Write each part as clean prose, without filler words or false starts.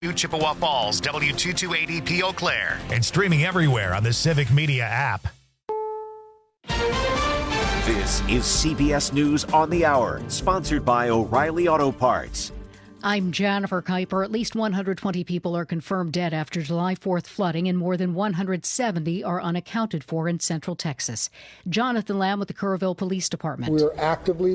Chippewa Falls, W228EP Eau Claire, and streaming everywhere on the Civic Media app. This is CBS News on the Hour, sponsored by O'Reilly Auto Parts. I'm Jennifer Kuiper. At least 120 people are confirmed dead after July 4th flooding, and more than 170 are unaccounted for in Central Texas. Jonathan Lamb with the Kerrville Police Department. We are actively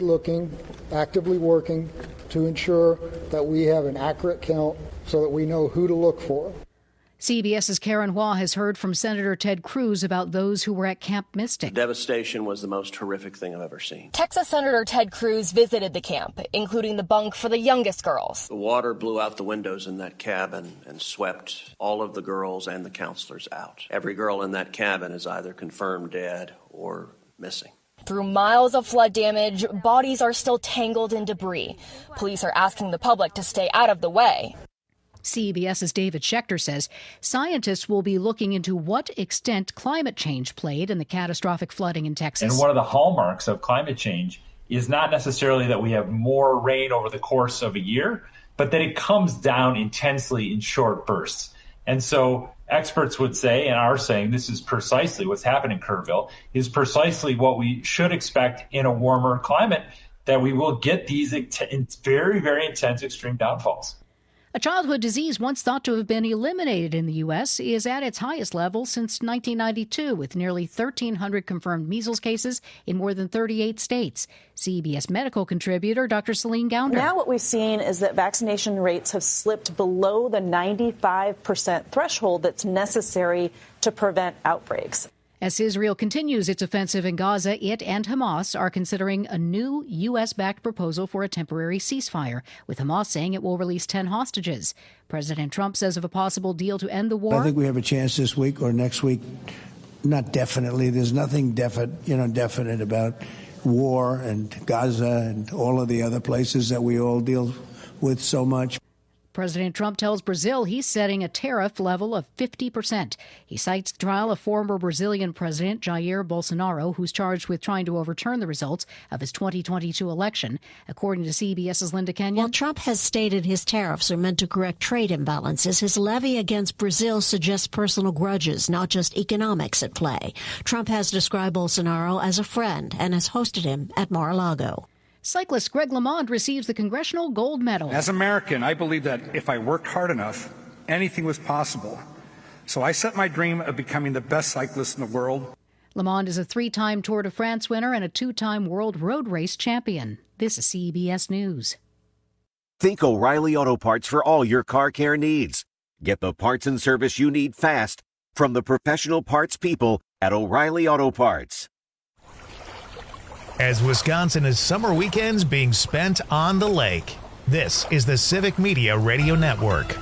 working to ensure that we have an accurate count so that we know who to look for. CBS's Karen Hua has heard from Senator Ted Cruz about those who were at Camp Mystic. The devastation was the most horrific thing I've ever seen. Texas Senator Ted Cruz visited the camp, including the bunk for the youngest girls. The water blew out the windows in that cabin and swept all of the girls and the counselors out. Every girl in that cabin is either confirmed dead or missing. Through miles of flood damage, bodies are still tangled in debris. Police are asking the public to stay out of the way. CBS's David Schechter says scientists will be looking into what extent climate change played in the catastrophic flooding in Texas. And one of the hallmarks of climate change is not necessarily that we have more rain over the course of a year, but that it comes down intensely in short bursts. And so experts would say, and are saying, this is precisely what's happened in Kerrville, is precisely what we should expect in a warmer climate, that we will get these very, very intense extreme downfalls. A childhood disease once thought to have been eliminated in the U.S. is at its highest level since 1992, with nearly 1,300 confirmed measles cases in more than 38 states. CBS medical contributor Dr. Celine Gounder. Now what we've seen is that vaccination rates have slipped below the 95% threshold that's necessary to prevent outbreaks. As Israel continues its offensive in Gaza, it and Hamas are considering a new U.S.-backed proposal for a temporary ceasefire, with Hamas saying it will release 10 hostages. President Trump says of a possible deal to end the war. I think we have a chance this week or next week. Not definitely. There's nothing definite about war and Gaza and all of the other places that we all deal with so much. President Trump tells Brazil he's setting a tariff level of 50%. He cites the trial of former Brazilian President Jair Bolsonaro, who's charged with trying to overturn the results of his 2022 election. According to CBS's Linda Kenyon. While Trump has stated his tariffs are meant to correct trade imbalances, his levy against Brazil suggests personal grudges, not just economics at play. Trump has described Bolsonaro as a friend and has hosted him at Mar-a-Lago. Cyclist Greg LeMond receives the Congressional Gold Medal. As an American, I believe that if I worked hard enough, anything was possible. So I set my dream of becoming the best cyclist in the world. LeMond is a 3-time Tour de France winner and a 2-time World Road Race champion. This is CBS News. Think O'Reilly Auto Parts for all your car care needs. Get the parts and service you need fast from the professional parts people at O'Reilly Auto Parts. As Wisconsin is summer weekends being spent on the lake, this is the Civic Media Radio Network.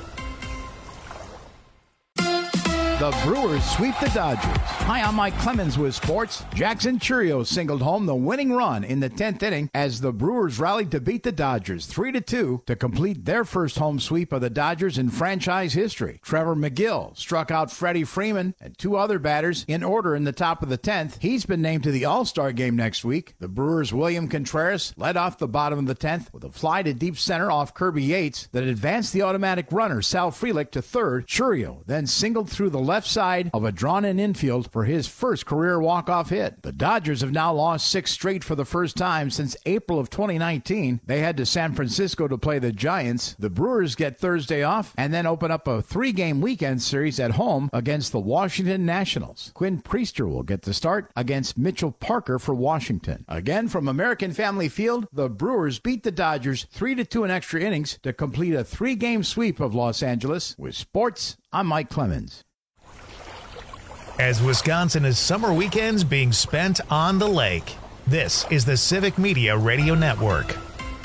The Brewers sweep the Dodgers. Hi, I'm Mike Clemens with sports. Jackson Chourio singled home the winning run in the 10th inning as the Brewers rallied to beat the Dodgers 3-2 to complete their first home sweep of the Dodgers in franchise history. Trevor McGill struck out Freddie Freeman and 2 other batters in order in the top of the 10th. He's been named to the All-Star game next week. The Brewers' William Contreras led off the bottom of the 10th with a fly to deep center off Kirby Yates that advanced the automatic runner Sal Frelick to third. Chourio then singled through the left side of a drawn-in infield for his first career walk-off hit. The Dodgers have now lost 6 straight for the first time since April of 2019. They head to San Francisco to play the Giants. The Brewers get Thursday off and then open up a 3-game weekend series at home against the Washington Nationals. Quinn Priester will get the start against Mitchell Parker for Washington. Again, from American Family Field, the Brewers beat the Dodgers 3-2 in extra innings to complete a 3-game sweep of Los Angeles. With sports, I'm Mike Clemens. As Wisconsin is summer weekends being spent on the lake, this is the Civic Media Radio Network.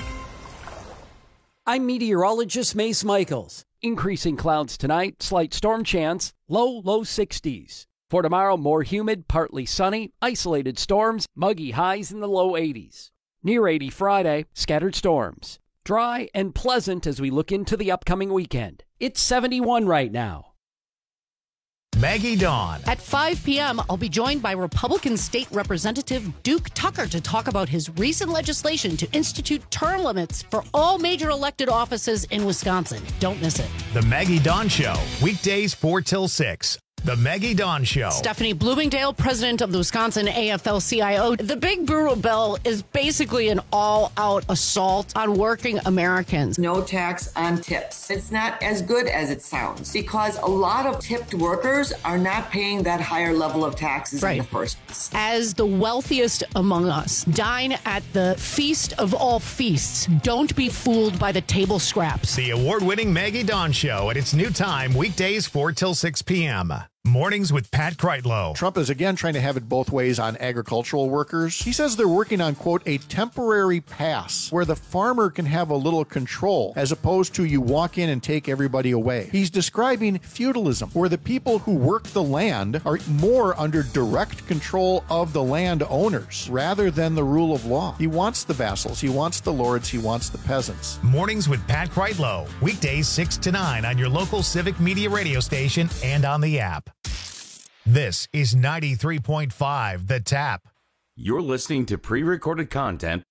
I'm meteorologist Mace Michaels. Increasing clouds tonight, slight storm chance, low 60s. For tomorrow, more humid, partly sunny, isolated storms, muggy highs in the low 80s. Near 80 Friday, scattered storms. Dry and pleasant as we look into the upcoming weekend. It's 71 right now. Maggie Dawn. At 5 p.m., I'll be joined by Republican State Representative Duke Tucker to talk about his recent legislation to institute term limits for all major elected offices in Wisconsin. Don't miss it. The Maggie Dawn Show, weekdays 4 till 6. The Maggie Dawn Show. Stephanie Bloomingdale, president of the Wisconsin AFL-CIO. The Big Brewer bill is basically an all-out assault on working Americans. No tax on tips. It's not as good as it sounds because a lot of tipped workers are not paying that higher level of taxes in the first place. As the wealthiest among us, dine at the feast of all feasts. Don't be fooled by the table scraps. The award-winning Maggie Dawn Show at its new time, weekdays 4 till 6 p.m. Mornings with Pat Kreitlow. Trump is again trying to have it both ways on agricultural workers. He says they're working on, quote, a temporary pass where the farmer can have a little control as opposed to you walk in and take everybody away. He's describing feudalism, where the people who work the land are more under direct control of the land owners rather than the rule of law. He wants the vassals, he wants the lords, he wants the peasants. Mornings with Pat Kreitlow. Weekdays 6 to 9 on your local Civic Media radio station and on the app. This is 93.5 The Tap. You're listening to pre-recorded content.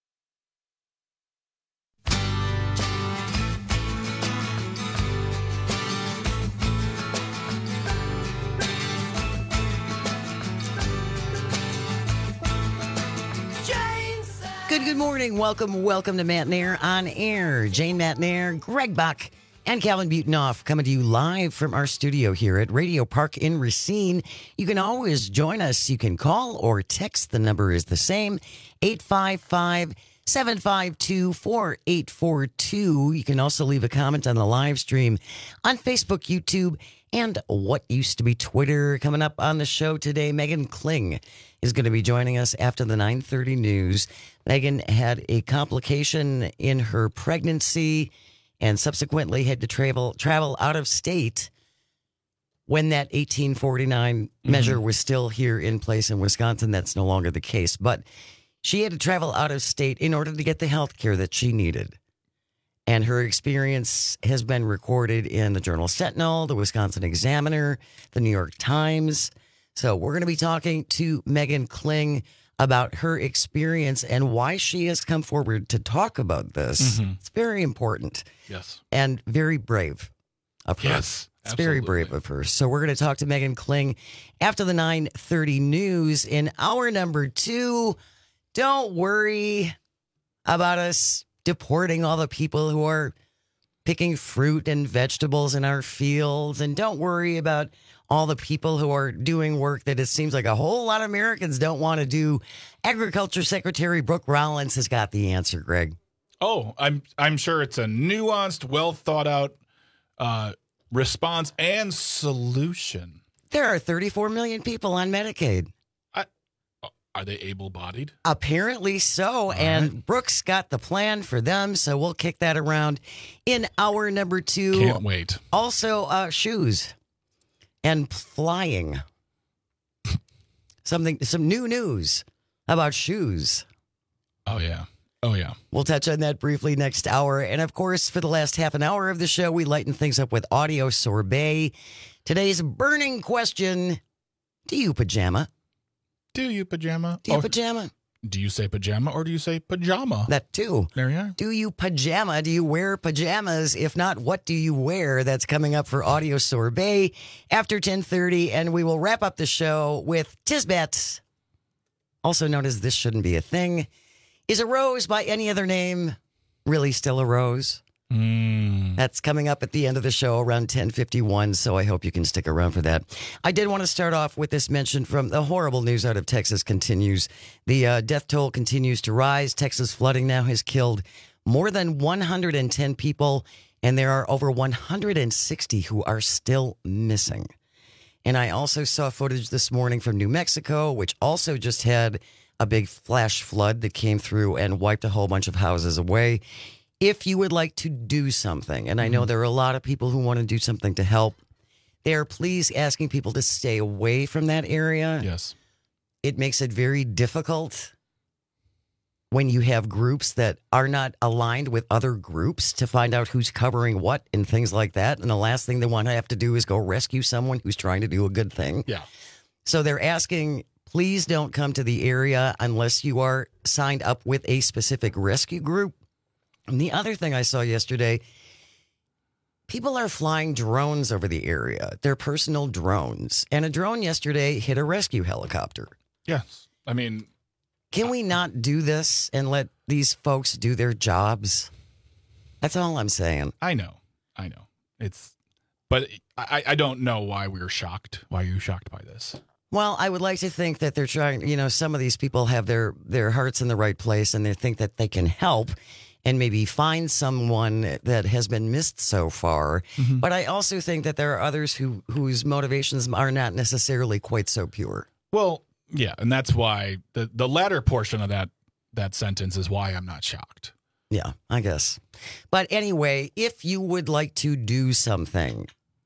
Good morning. Welcome to Matt Nair on Air. Jane Matt Nair, Greg Bach, and Calvin Butenoff coming to you live from our studio here at Radio Park in Racine. You can always join us. You can call or text. The number is the same, 855-752-4842. You can also leave a comment on the live stream on Facebook, YouTube, and what used to be Twitter. Coming up on the show today, Megan Kling is going to be joining us after the 9:30 news. Megan had a complication in her pregnancy and subsequently had to travel out of state when that 1849 measure was still here in place in Wisconsin. That's no longer the case. But she had to travel out of state in order to get the health care that she needed. And her experience has been recorded in the Journal Sentinel, the Wisconsin Examiner, the New York Times. So we're going to be talking to Megan Kling about her experience and why she has come forward to talk about this. It's very important. Yes. And very brave of her. Yes. It's very brave of her. So we're going to talk to Megan Kling after the 9:30 news. In hour number 2, don't worry about us deporting all the people who are picking fruit and vegetables in our fields. And don't worry about all the people who are doing work that it seems like a whole lot of Americans don't want to do. Agriculture Secretary Brooke Rollins has got the answer, Greg. Oh, I'm sure it's a nuanced, well thought out response and solution. There are 34 million people on Medicaid. Are they able-bodied? Apparently so, and Brooke's got the plan for them, so we'll kick that around in hour number 2. Can't wait. Also, shoes and flying. Some new news about shoes. Oh, yeah. We'll touch on that briefly next hour. And, of course, for the last half an hour of the show, we lighten things up with audio sorbet. Today's burning question, do you pajama? Do you pajama? Do you pajama? Do you say pajama or do you say pajama? That too. There you are. Do you pajama? Do you wear pajamas? If not, what do you wear? That's coming up for Audio Sorbet after 10:30. And we will wrap up the show with Tisbets, also known as This Shouldn't Be a Thing. Is a rose by any other name really still a rose? That's coming up at the end of the show around 10:51, so I hope you can stick around for that. I did want to start off with this mention from the horrible news out of Texas continues. The death toll continues to rise. Texas flooding now has killed more than 110 people, and there are over 160 who are still missing. And I also saw footage this morning from New Mexico, which also just had a big flash flood that came through and wiped a whole bunch of houses away. If you would like to do something, and I know there are a lot of people who want to do something to help, they're please asking people to stay away from that area. Yes. It makes it very difficult when you have groups that are not aligned with other groups to find out who's covering what and things like that. And the last thing they want to have to do is go rescue someone who's trying to do a good thing. Yeah. So they're asking, please don't come to the area unless you are signed up with a specific rescue group. And the other thing I saw yesterday, people are flying drones over the area. They're personal drones. And a drone yesterday hit a rescue helicopter. Yes. I mean, can we not do this and let these folks do their jobs? That's all I'm saying. I know. But I don't know why we're shocked. Why are you shocked by this? Well, I would like to think that they're trying, some of these people have their hearts in the right place and they think that they can help and maybe find someone that has been missed so far. Mm-hmm. But I also think that there are others whose motivations are not necessarily quite so pure. Well, yeah, and that's why the latter portion of that sentence is why I'm not shocked. Yeah, I guess. But anyway, if you would like to do something,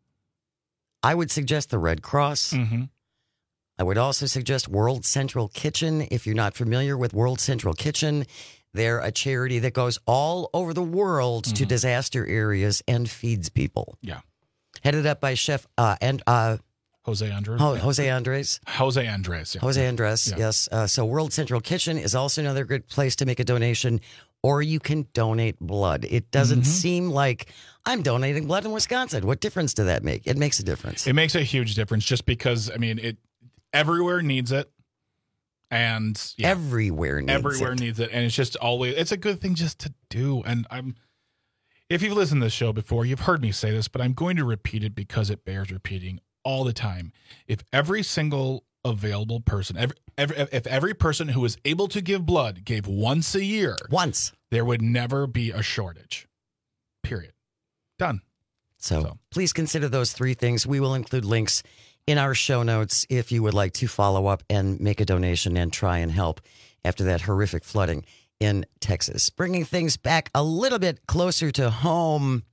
I would suggest the Red Cross. Mm-hmm. I would also suggest World Central Kitchen. If you're not familiar with World Central Kitchen, they're a charity that goes all over the world to disaster areas and feeds people. Yeah. Headed up by Chef Jose Andres. Jose Andres. Jose Andres. Yeah. Jose Andres, yeah. Yes. So World Central Kitchen is also another good place to make a donation, or you can donate blood. It doesn't seem like I'm donating blood in Wisconsin. What difference does that make? It makes a difference. It makes a huge difference just because, I mean, everywhere needs it. And yeah, everywhere needs it. And it's just always, it's a good thing just to do. And if you've listened to this show before, you've heard me say this, but I'm going to repeat it because it bears repeating all the time. If every single available person, if every person who is able to give blood gave once a year, there would never be a shortage. Period. Done. So please consider those three things. We will include links in our show notes if you would like to follow up and make a donation and try and help after that horrific flooding in Texas. Bringing things back a little bit closer to home,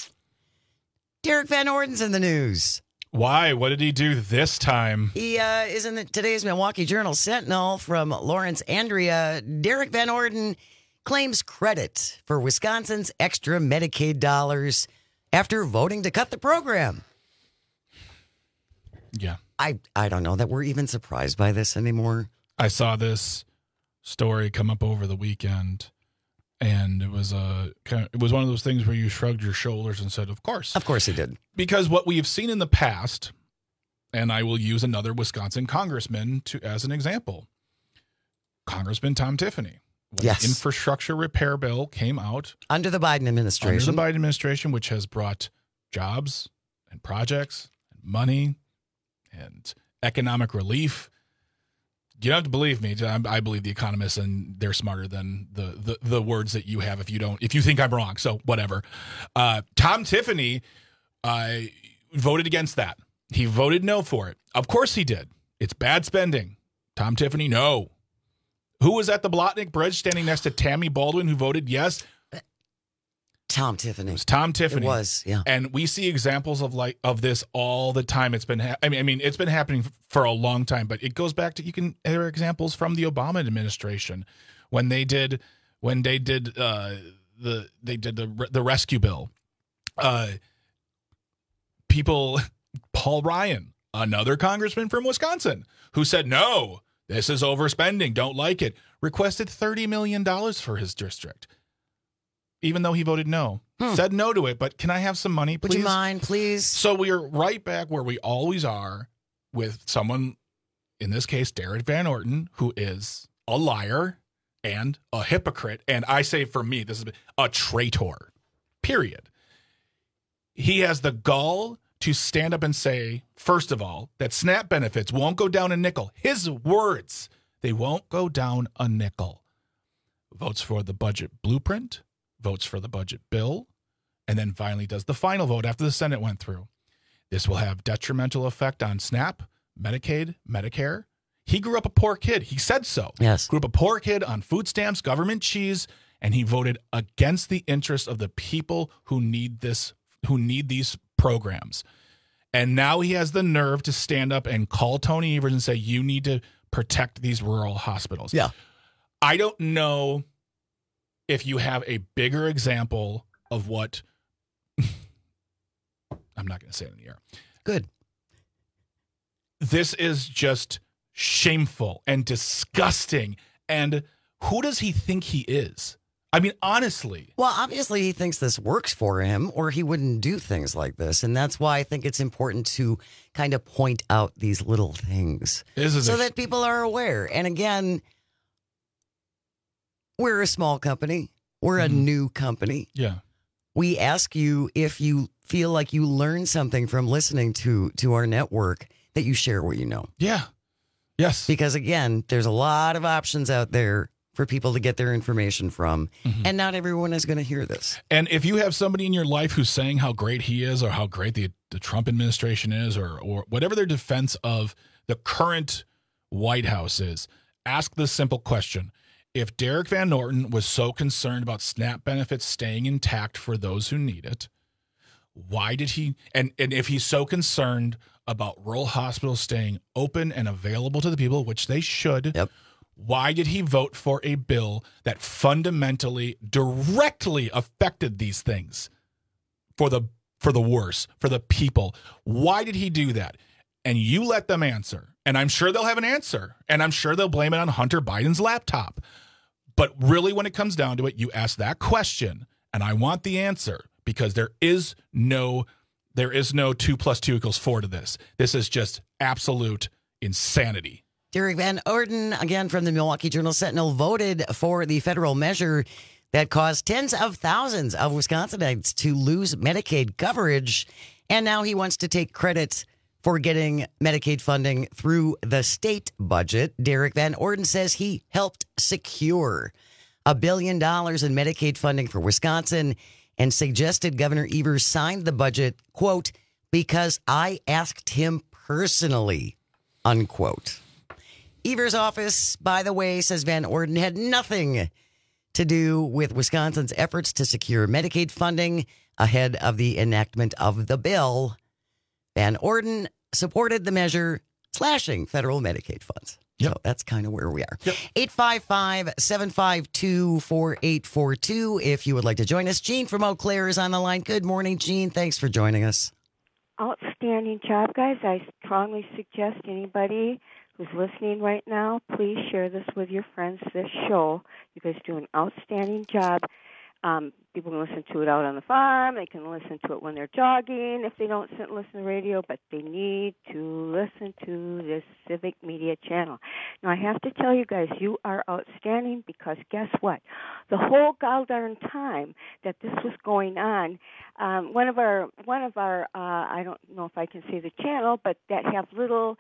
Derek Van Orden's in the news. Why? What did he do this time? He is in today's Milwaukee Journal Sentinel from Lawrence Andrea. Derek Van Orden claims credit for Wisconsin's extra Medicaid dollars after voting to cut the program. Yeah. I don't know that we're even surprised by this anymore. I saw this story come up over the weekend, and it was one of those things where you shrugged your shoulders and said, of course. Of course he did. Because what we have seen in the past, and I will use another Wisconsin congressman as an example, Congressman Tom Tiffany. When yes. The infrastructure repair bill came out. Under the Biden administration. Which has brought jobs and projects and money and economic relief. You don't have to believe me. I believe the economists, and they're smarter than the words that you have if you think I'm wrong. So whatever. Tom Tiffany voted against that. He voted no for it. Of course he did. It's bad spending. Tom Tiffany, no. Who was at the Blotnick Bridge standing next to Tammy Baldwin who voted yes? Tom Tiffany. It was Tom Tiffany. It was, yeah. And we see examples of this all the time. It's been it's been happening for a long time, but it goes back to there are examples from the Obama administration when they did the rescue bill. Paul Ryan, another congressman from Wisconsin, who said no, this is overspending, don't like it, requested $30 million for his district. Even though he voted no. Said no to it, but can I have some money, please? Would you mind, please? So we are right back where we always are with someone, in this case, Derek Van Orden, who is a liar and a hypocrite. And I say for me, this is a traitor, period. He has the gall to stand up and say, first of all, that SNAP benefits won't go down a nickel. His words, they won't go down a nickel. Votes for the budget blueprint. Votes for the budget bill, and then finally does the final vote after the Senate went through. This will have detrimental effect on SNAP, Medicaid, Medicare. He grew up a poor kid. He said so. Yes. Grew up a poor kid on food stamps, government cheese, and he voted against the interests of the people who need these programs. And now he has the nerve to stand up and call Tony Evers and say, you need to protect these rural hospitals. Yeah. I don't know if you have a bigger example of what I'm not going to say it in the air. Good. This is just shameful and disgusting. And who does he think he is? I mean, honestly. Well, obviously he thinks this works for him or he wouldn't do things like this. And that's why I think it's important to kind of point out these little things so that people are aware. And again, we're a small company. We're a new company. Yeah. We ask you if you feel like you learn something from listening to our network that you share what you know. Yeah. Yes. Because again, there's a lot of options out there for people to get their information from. And not everyone is going to hear this. And if you have somebody in your life who's saying how great he is or how great the Trump administration is or whatever their defense of the current White House is, ask this simple question. If Derek Van Norton was so concerned about SNAP benefits staying intact for those who need it, why did he, and if he's so concerned about rural hospitals staying open and available to the people, which they should, why did he vote for a bill that fundamentally, directly affected these things for the worse, for the people? Why did he do that? And you let them answer. And I'm sure they'll have an answer. And I'm sure they'll blame it on Hunter Biden's laptop. But really, when it comes down to it, you ask that question, and I want the answer, because there is no 2 + 2 = 4 to this. This is just absolute insanity. Derek Van Orden, again from the Milwaukee Journal-Sentinel, voted for the federal measure that caused tens of thousands of Wisconsinites to lose Medicaid coverage. And now he wants to take credit for getting Medicaid funding through the state budget. Derek Van Orden says he helped secure $1 billion in Medicaid funding for Wisconsin and suggested Governor Evers signed the budget, quote, because I asked him personally, unquote. Evers' office, by the way, says Van Orden had nothing to do with Wisconsin's efforts to secure Medicaid funding ahead of the enactment of the bill. Van Orden supported the measure slashing federal Medicaid funds. So that's kind of where we are. 855-752-4842 if you would like to join us. Jean from Eau Claire is on the line. Good morning, Jean. Thanks for joining us. Outstanding job, guys. I strongly suggest anybody who's listening right now, please share this with your friends, this show. You guys do an outstanding job. People can listen to it out on the farm. They can listen to it when they're jogging if they don't sit and listen to the radio, but they need to listen to this civic media channel. Now, I have to tell you guys, you are outstanding because guess what? The whole goddamn time that this was going on, one of our I don't know if I can say the channel, but that have little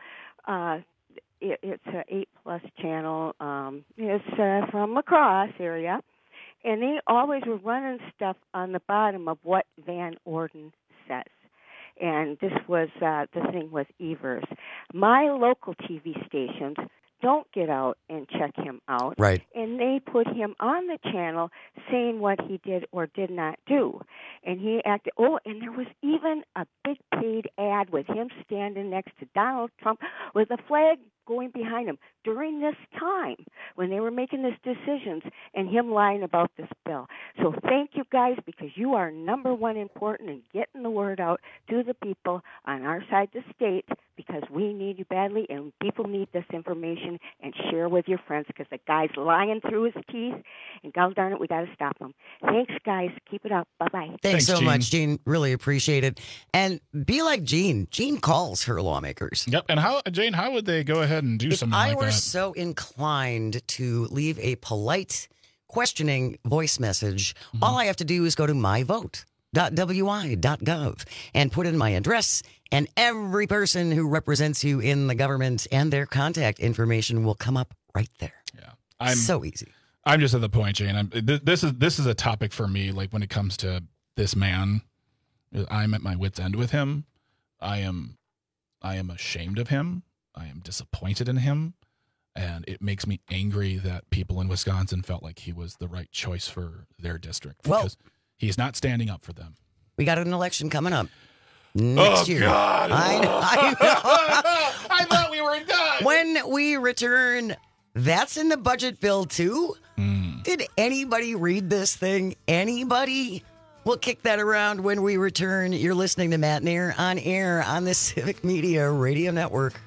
it's a 8+ channel. It's from La Crosse area. And they always were running stuff on the bottom of what Van Orden says. And this was the thing with Evers. My local TV stations don't get out and check him out. Right. And they put him on the channel saying what he did or did not do. And he acted, and there was even a big paid ad with him standing next to Donald Trump with a flag going behind him during this time when they were making these decisions and him lying about this bill. So thank you guys, because you are number one important in getting the word out to the people on our side of the state, because we need you badly and people need this information, and share with your friends because the guy's lying through his teeth, and God darn it, we got to stop him. Thanks, guys. Keep it up. Bye-bye. Thanks so much, Jean. Really appreciate it. And be like Jean. Jean calls her lawmakers. Yep. And Jane, how would they go ahead and do something like that? If I were so inclined to leave a polite, questioning voice message, all I have to do is go to myvote.wi.gov and put in my address, and every person who represents you in the government and their contact information will come up right there. Yeah. So easy. I'm just at the point, Jane. This is a topic for me. Like, when it comes to this man, I'm at my wit's end with him. I am ashamed of him. I am disappointed in him. And it makes me angry that people in Wisconsin felt like he was the right choice for their district, because he's not standing up for them. We got an election coming up next year. God. I know. I thought we were done. When we return, That's in the budget bill, too? Did anybody read this thing? Anybody? We'll kick that around when we return. You're listening to Matt Nair on air on the Civic Media Radio Network.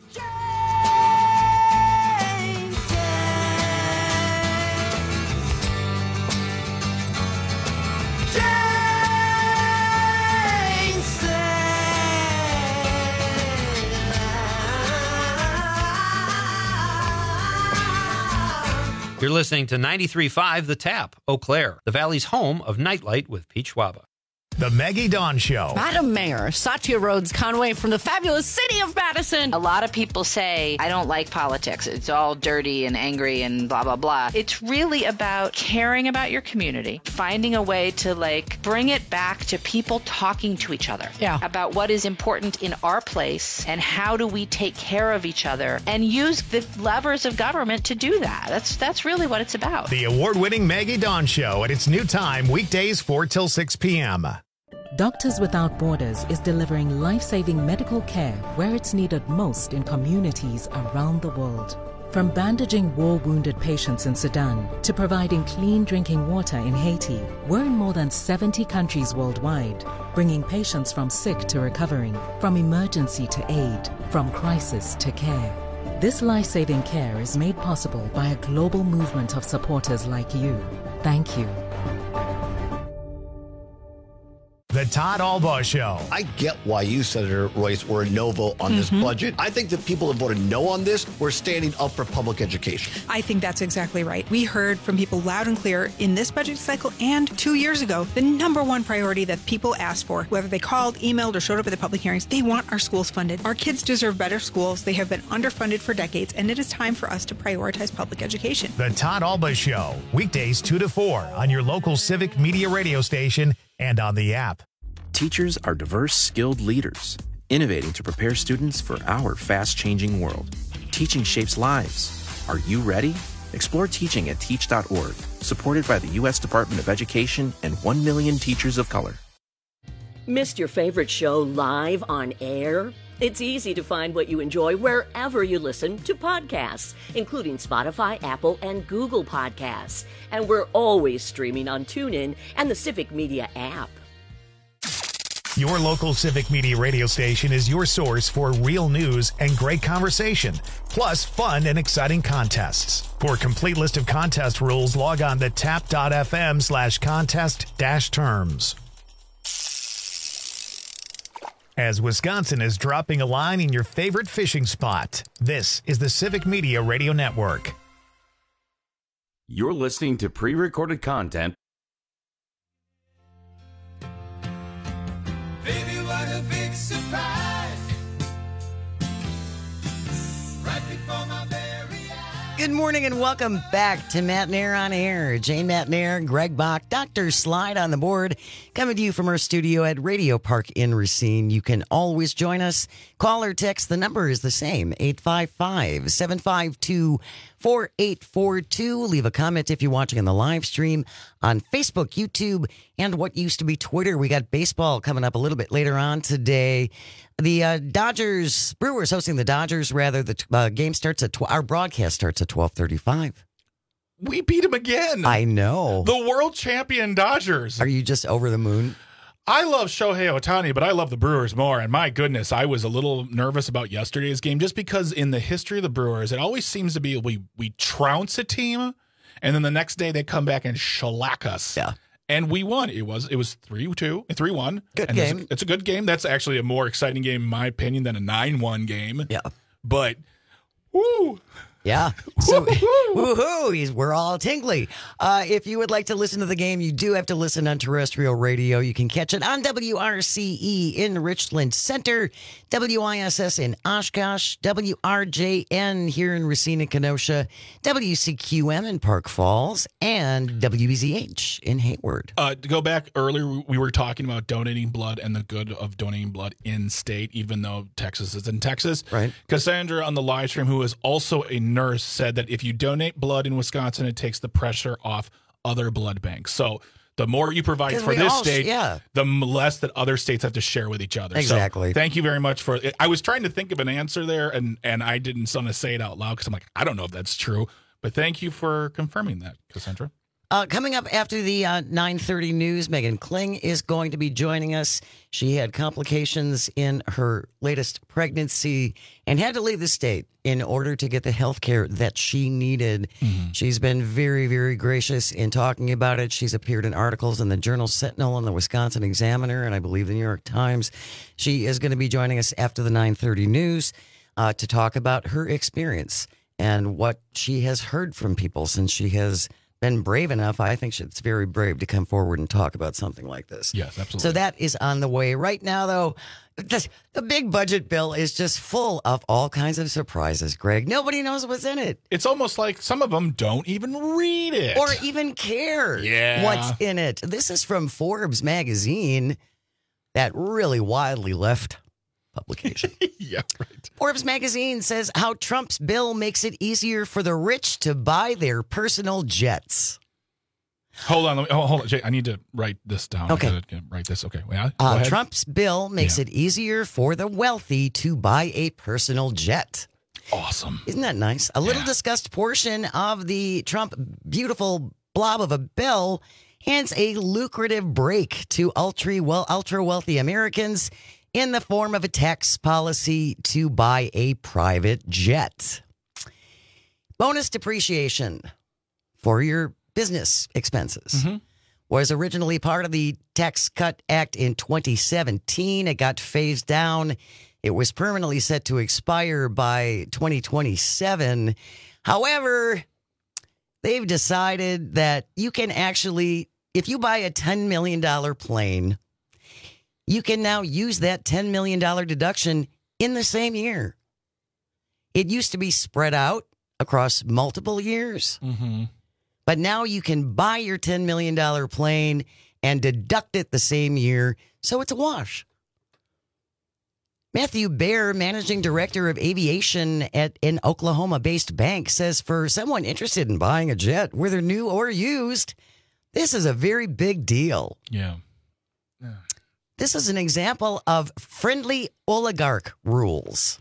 You're listening to 93.5 The Tap, Eau Claire, the Valley's home of Nightlight with Pete Schwaba. The Maggie Dawn Show. Madam Mayor, Satya Rhodes Conway from the fabulous city of Madison. A lot of people say, I don't like politics. It's all dirty and angry and blah, blah, blah. It's really about caring about your community, finding a way to bring it back to people talking to each other about what is important in our place and how do we take care of each other and use the levers of government to do that. That's really what it's about. The award-winning Maggie Dawn Show at its new time, weekdays 4 till 6 p.m. Doctors Without Borders is delivering life-saving medical care where it's needed most in communities around the world. From bandaging war-wounded patients in Sudan to providing clean drinking water in Haiti, we're in more than 70 countries worldwide, bringing patients from sick to recovering, from emergency to aid, from crisis to care. This life-saving care is made possible by a global movement of supporters like you. Thank you. The Todd Albaugh Show. I get why you, Senator Royce, were a no vote on this budget. I think the people that voted no on this were standing up for public education. I think that's exactly right. We heard from people loud and clear in this budget cycle and 2 years ago, the number one priority that people asked for, whether they called, emailed, or showed up at the public hearings, they want our schools funded. Our kids deserve better schools. They have been underfunded for decades, and it is time for us to prioritize public education. The Todd Albaugh Show, weekdays 2 to 4 on your local Civic Media radio station and on the app. Teachers are diverse, skilled leaders, innovating to prepare students for our fast-changing world. Teaching shapes lives. Are you ready? Explore teaching at teach.org, supported by the U.S. Department of Education and 1 million teachers of color. Missed your favorite show live on air? It's easy to find what you enjoy wherever you listen to podcasts, including Spotify, Apple, and Google Podcasts. And we're always streaming on TuneIn and the Civic Media app. Your local Civic Media radio station is your source for real news and great conversation, plus fun and exciting contests. For a complete list of contest rules, log on to tap.fm/contest-terms. As Wisconsin is dropping a line in your favorite fishing spot, this is the Civic Media Radio Network. You're listening to pre-recorded content. Baby, what a big surprise. Right before my very eyes. Good morning and welcome back to Matt Nair on Air. Jane Matt Nair, Greg Bach, Dr. Slide on the board, coming to you from our studio at Radio Park in Racine. You can always join us. Call or text. The number is the same, 855-752-4842. Leave a comment if you're watching on the live stream on Facebook, YouTube, and what used to be Twitter. We got baseball coming up a little bit later on today. The Brewers hosting the Dodgers, rather. The game starts at our broadcast starts at 12:35. We beat them again. I know. The world champion Dodgers. Are you just over the moon? I love Shohei Ohtani, but I love the Brewers more. And my goodness, I was a little nervous about yesterday's game just because in the history of the Brewers, it always seems to be we trounce a team, and then the next day they come back and shellac us. Yeah. And we won. It was 3-2, 3-1. Good game. It's a good game. That's actually a more exciting game, in my opinion, than a 9-1 game. Yeah. But, woo. Yeah. So, woohoo! We're all tingly. If you would like to listen to the game, you do have to listen on terrestrial radio. You can catch it on WRCE in Richland Center, WISS in Oshkosh, WRJN here in Racine and Kenosha, WCQM in Park Falls, and WBZH in Hayward. To go back earlier, we were talking about donating blood and the good of donating blood in state, even though Texas is in Texas. Right. Cassandra on the live stream, who is also a nurse, said that if you donate blood in Wisconsin, it takes the pressure off other blood banks. So The more you provide 'Cause for we this all- state, yeah. the less that other states have to share with each other. Exactly. So thank you very much for. I was trying to think of an answer there, and I didn't want to say it out loud because I'm like, I don't know if that's true. But thank you for confirming that, Cassandra. Coming up after the 9:30 news, Megan Kling is going to be joining us. She had complications in her latest pregnancy and had to leave the state in order to get the health care that she needed. She's been very, very gracious in talking about it. She's appeared in articles in the Journal Sentinel and the Wisconsin Examiner, and I believe the New York Times. She is going to be joining us after the 9:30 news to talk about her experience and what she has heard from people since she has been brave enough. I think it's very brave to come forward and talk about something like this. Yes, absolutely. So that is on the way. Right now, though, the big budget bill is just full of all kinds of surprises, Greg. Nobody knows what's in it. It's almost like some of them don't even read it. Or even care what's in it. This is from Forbes magazine, that really widely left publication. Yeah, right. Forbes magazine says how Trump's bill makes it easier for the rich to buy their personal jets. Hold on. Hold on. Jay, I need to write this down. Okay. I gotta write this. Okay. Go ahead. Trump's bill makes it easier for the wealthy to buy a personal jet. Awesome. Isn't that nice? A little discussed portion of the Trump beautiful blob of a bill hands a lucrative break to ultra wealthy Americans in the form of a tax policy to buy a private jet. Bonus depreciation for your business expenses was originally part of the Tax Cut Act in 2017. It got phased down. It was permanently set to expire by 2027. However, they've decided that you can actually, if you buy a $10 million plane, you can now use that $10 million deduction in the same year. It used to be spread out across multiple years. But now you can buy your $10 million plane and deduct it the same year, so it's a wash. Matthew Baer, managing director of aviation at an Oklahoma-based bank, says for someone interested in buying a jet, whether new or used, this is a very big deal. Yeah. This is an example of friendly oligarch rules,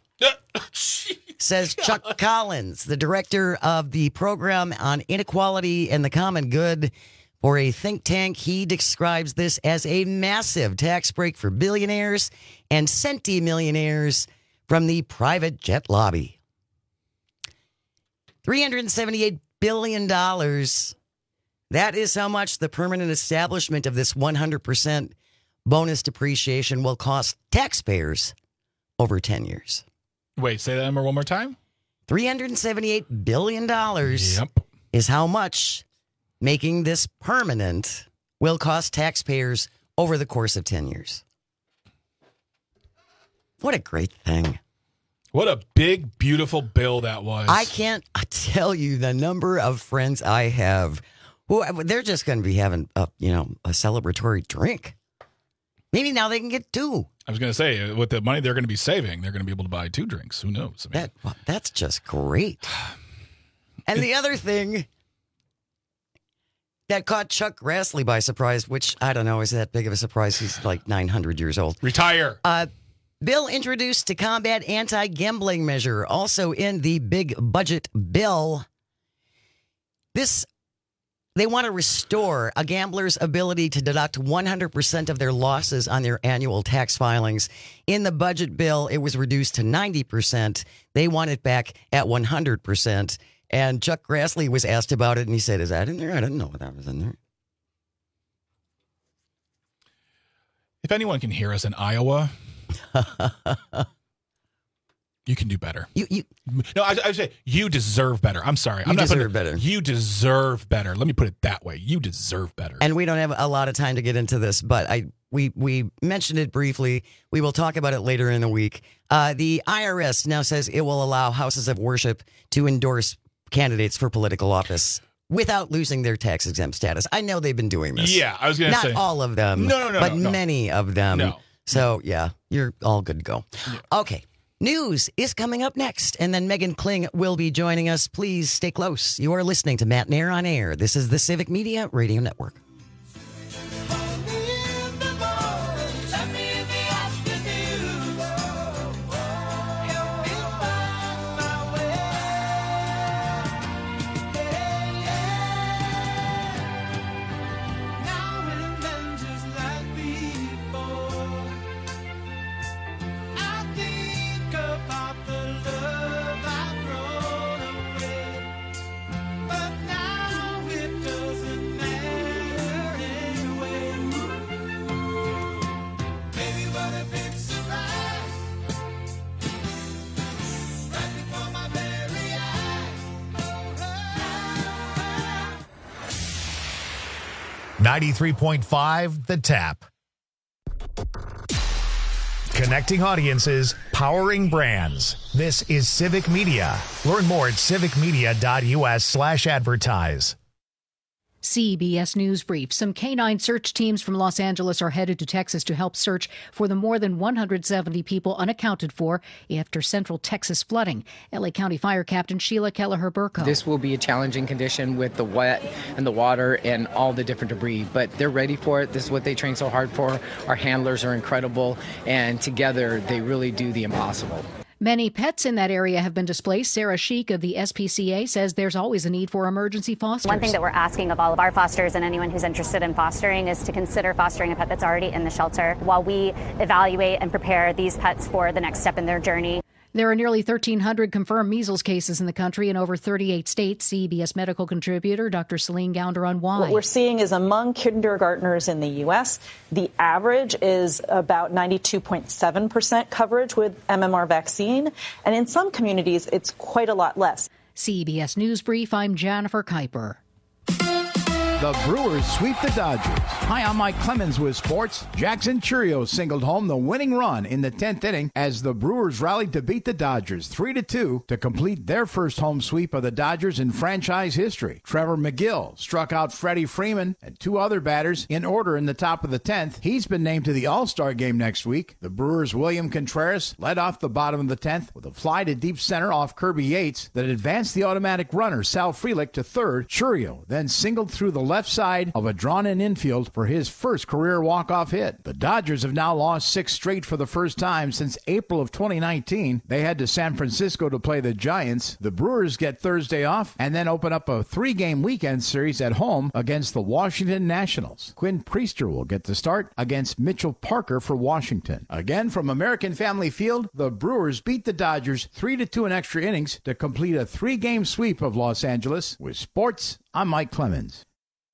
says Chuck Collins, the director of the program on inequality and the common good for a think tank. He describes this as a massive tax break for billionaires and centimillionaires from the private jet lobby. $378 billion. That is how much the permanent establishment of this 100% bonus depreciation will cost taxpayers over 10 years. Wait, say that number one more time. $378 billion is how much making this permanent will cost taxpayers over the course of 10 years. What a great thing. What a big, beautiful bill that was. I can't tell you the number of friends I have who they're just going to be having a celebratory drink. Maybe now they can get two. I was going to say, with the money they're going to be saving, they're going to be able to buy 2 drinks. Who knows? I mean, that's just great. And the other thing that caught Chuck Grassley by surprise, which I don't know is that big of a surprise. He's like 900 years old. Retire. Bill introduced to combat anti-gambling measure, also in the big budget bill. They want to restore a gambler's ability to deduct 100% of their losses on their annual tax filings. In the budget bill, it was reduced to 90%. They want it back at 100%. And Chuck Grassley was asked about it, and he said, "Is that in there? I didn't know that was in there." If anyone can hear us in Iowa, you can do better. No, I say you deserve better. I'm sorry. You deserve better. You deserve better. Let me put it that way. You deserve better. And we don't have a lot of time to get into this, but we mentioned it briefly. We will talk about it later in the week. The IRS now says it will allow houses of worship to endorse candidates for political office without losing their tax-exempt status. I know they've been doing this. Yeah, I was going to say. Not all of them. No. But many of them. No. So, yeah, you're all good to go. Yeah. Okay. News is coming up next, and then Megan Kling will be joining us. Please stay close. You are listening to Matt Nair on Air. This is the Civic Media Radio Network. 93.5 The Tap. Connecting audiences, powering brands. This is Civic Media. Learn more at civicmedia.us/advertise. CBS News Brief. Some canine search teams from Los Angeles are headed to Texas to help search for the more than 170 people unaccounted for after Central Texas flooding. LA County Fire Captain Sheila Kelleher-Burko. This will be a challenging condition with the wet and the water and all the different debris, but they're ready for it. This is what they train so hard for. Our handlers are incredible, and together they really do the impossible. Many pets in that area have been displaced. Sarah Sheik of the SPCA says there's always a need for emergency fosters. One thing that we're asking of all of our fosters and anyone who's interested in fostering is to consider fostering a pet that's already in the shelter while we evaluate and prepare these pets for the next step in their journey. There are nearly 1,300 confirmed measles cases in the country in over 38 states. CBS medical contributor Dr. Celine Gounder on why. What we're seeing is among kindergartners in the U.S., the average is about 92.7% coverage with MMR vaccine. And in some communities, it's quite a lot less. CBS News Brief, I'm Jennifer Kuiper. The Brewers sweep the Dodgers. Hi, I'm Mike Clemens with sports. Jackson Chourio singled home the winning run in the 10th inning as the Brewers rallied to beat the Dodgers 3-2 to complete their first home sweep of the Dodgers in franchise history. Trevor McGill struck out Freddie Freeman and two other batters in order in the top of the 10th. He's been named to the All-Star game next week. The Brewers' William Contreras led off the bottom of the 10th with a fly to deep center off Kirby Yates that advanced the automatic runner Sal Frelick to third. Chourio then singled through the left side of a drawn-in infield for his first career walk-off hit. The Dodgers have now lost 6 straight for the first time since April of 2019. They head to San Francisco to play the Giants. The Brewers get Thursday off and then open up a 3-game weekend series at home against the Washington Nationals. Quinn Priester will get the start against Mitchell Parker for Washington. Again, from American Family Field, the Brewers beat the Dodgers 3-2 in extra innings to complete a 3-game sweep of Los Angeles. With sports, I'm Mike Clemens.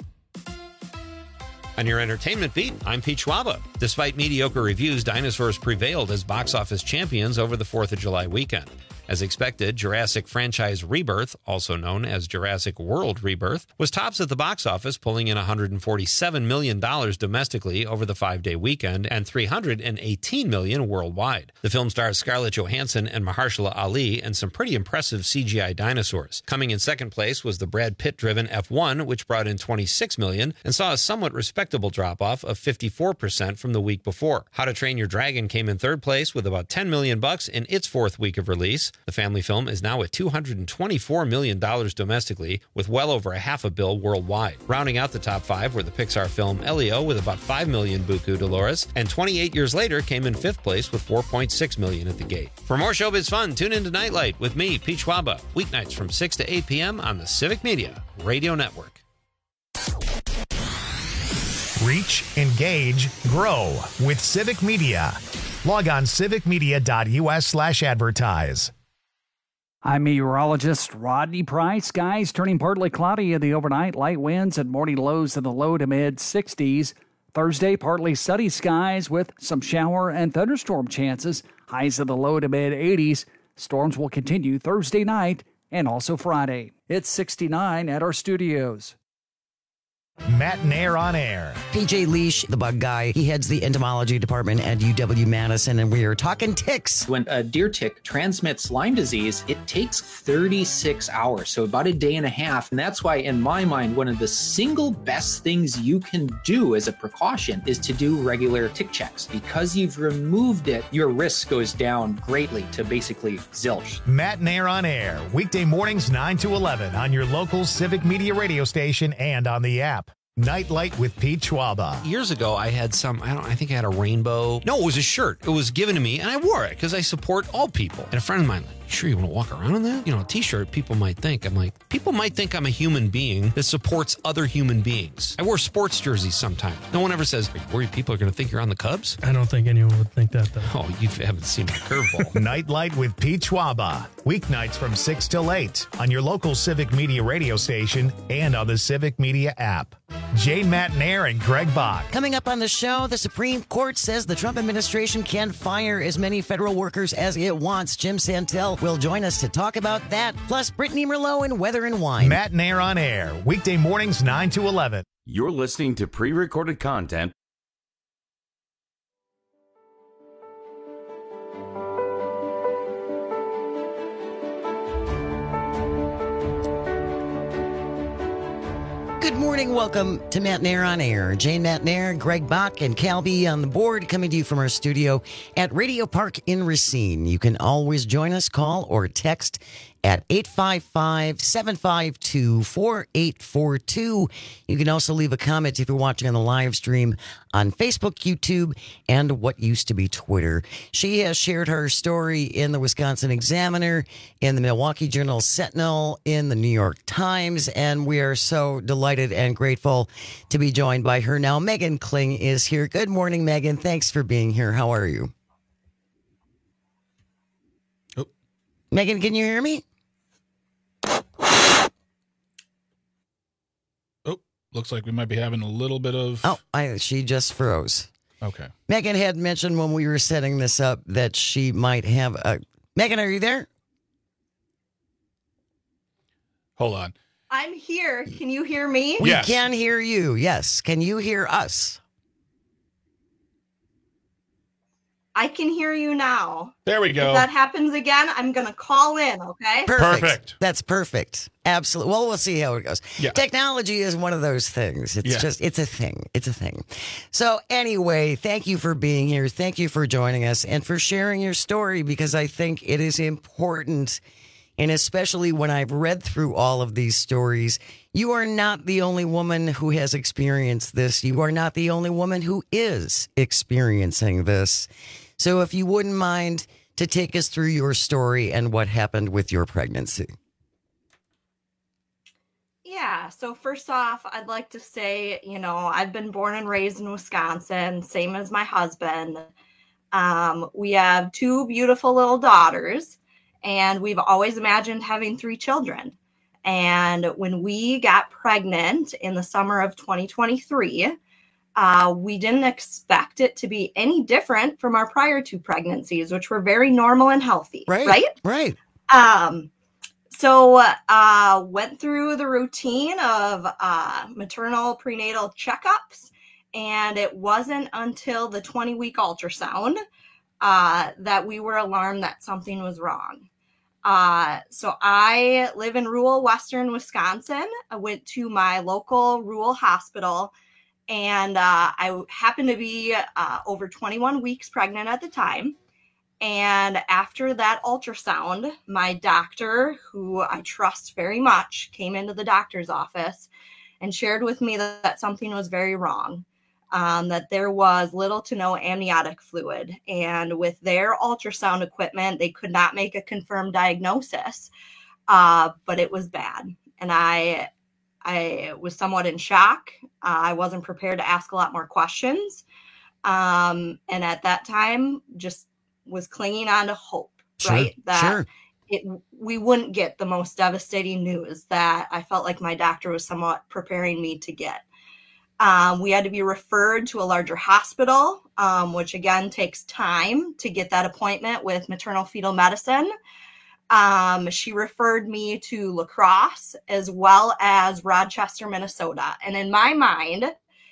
On your entertainment beat, I'm Pete Schwaba. Despite mediocre reviews, dinosaurs prevailed as box office champions over the 4th of July weekend. As expected, Jurassic franchise Rebirth, also known as Jurassic World Rebirth, was tops at the box office, pulling in $147 million domestically over the 5-day weekend and $318 million worldwide. The film stars Scarlett Johansson and Mahershala Ali and some pretty impressive CGI dinosaurs. Coming in second place was the Brad Pitt-driven F1, which brought in $26 million and saw a somewhat respectable drop-off of 54% from the week before. How to Train Your Dragon came in third place with about $10 million in its 4th week of release. The family film is now at $224 million domestically, with well over $500 million worldwide. Rounding out the top 5 were the Pixar film Elio with about $5 million buku Dolores, and 28 Years Later came in 5th place with $4.6 million at the gate. For more showbiz fun, tune into Nightlight with me, Pete Schwaba, weeknights from 6 to 8 p.m. on the Civic Media Radio Network. Reach, engage, grow with Civic Media. Log on civicmedia.us/advertise. I'm meteorologist Rodney Price. Skies turning partly cloudy in the overnight. Light winds and morning lows in the low to mid 60s. Thursday, partly sunny skies with some shower and thunderstorm chances. Highs in the low to mid 80s. Storms will continue Thursday night and also Friday. It's 69 at our studios. Matt Nair on air. PJ Leash, the bug guy, he heads the entomology department at UW-Madison, and we are talking ticks. When a deer tick transmits Lyme disease, it takes 36 hours, so about a day and a half. And that's why, in my mind, one of the single best things you can do as a precaution is to do regular tick checks. Because you've removed it, your risk goes down greatly to basically zilch. Matt Nair on air, weekday mornings 9 to 11 on your local Civic Media radio station and on the app. Nightlight with Pete Schwaba. Years ago, I had I think I had a rainbow. No, it was a shirt. It was given to me, and I wore it because I support all people. And a friend of mine, sure you want to walk around in that? You know, a t-shirt, people might think I'm a human being that supports other human beings. I wear sports jerseys sometimes. No one ever says, are you worried people are going to think you're on the Cubs? I don't think anyone would think that, though. Oh, you haven't seen my curveball. Nightlight with Pete Schwaba. Weeknights from 6 till 8 on your local Civic Media radio station and on the Civic Media app. Jane Matt Nair and Greg Bach. Coming up on the show, the Supreme Court says the Trump administration can fire as many federal workers as it wants. Jim Santel will join us to talk about that, plus Brittany Merlot and Weather and Wine. Matt Nair on air, weekday mornings 9 to 11. You're listening to pre-recorded content. Good morning. Welcome to Matt Nair on Air. Jane Matt Nair, Greg Bach, and Cal B on the board, coming to you from our studio at Radio Park in Racine. You can always join us, call or text at 855-752-4842. You can also leave a comment if you're watching on the live stream on Facebook, YouTube, and what used to be Twitter. She has shared her story in the Wisconsin Examiner, in the Milwaukee Journal Sentinel, in the New York Times, and we are so delighted and grateful to be joined by her now. Megan Kling is here. Good morning, Megan. Thanks for being here. How are you? Oh. Megan, can you hear me? Looks like we might be having a little bit of... She just froze. Okay. Megan had mentioned when we were setting this up that she might have a... Megan, are you there? Hold on. I'm here. Can you hear me? We can hear you, yes. Can you hear us? I can hear you now. There we go. If that happens again, I'm going to call in, okay? Perfect. That's perfect. Absolutely. Well, we'll see how it goes. Yeah. Technology is one of those things. It's a thing. It's a thing. So anyway, thank you for being here. Thank you for joining us and for sharing your story, because I think it is important. And especially when I've read through all of these stories, you are not the only woman who has experienced this. You are not the only woman who is experiencing this. So if you wouldn't mind to take us through your story and what happened with your pregnancy. Yeah, so first off, I'd like to say, I've been born and raised in Wisconsin, same as my husband. We have 2 beautiful little daughters, and we've always imagined having 3 children. And when we got pregnant in the summer of 2023, we didn't expect it to be any different from our prior 2 pregnancies, which were very normal and healthy. Right. So went through the routine of maternal prenatal checkups, and it wasn't until the 20-week ultrasound that we were alarmed that something was wrong. So I live in rural western Wisconsin. I went to my local rural hospital, and I happened to be over 21 weeks pregnant at the time. And after that ultrasound, my doctor, who I trust very much, came into the doctor's office and shared with me that something was very wrong, that there was little to no amniotic fluid. And with their ultrasound equipment, they could not make a confirmed diagnosis, but it was bad. And I was somewhat in shock. I wasn't prepared to ask a lot more questions. And at that time, just was clinging on to hope, right? That we wouldn't get the most devastating news that I felt like my doctor was somewhat preparing me to get. We had to be referred to a larger hospital, which again takes time to get that appointment with maternal fetal medicine. She referred me to La Crosse as well as Rochester, Minnesota. And in my mind,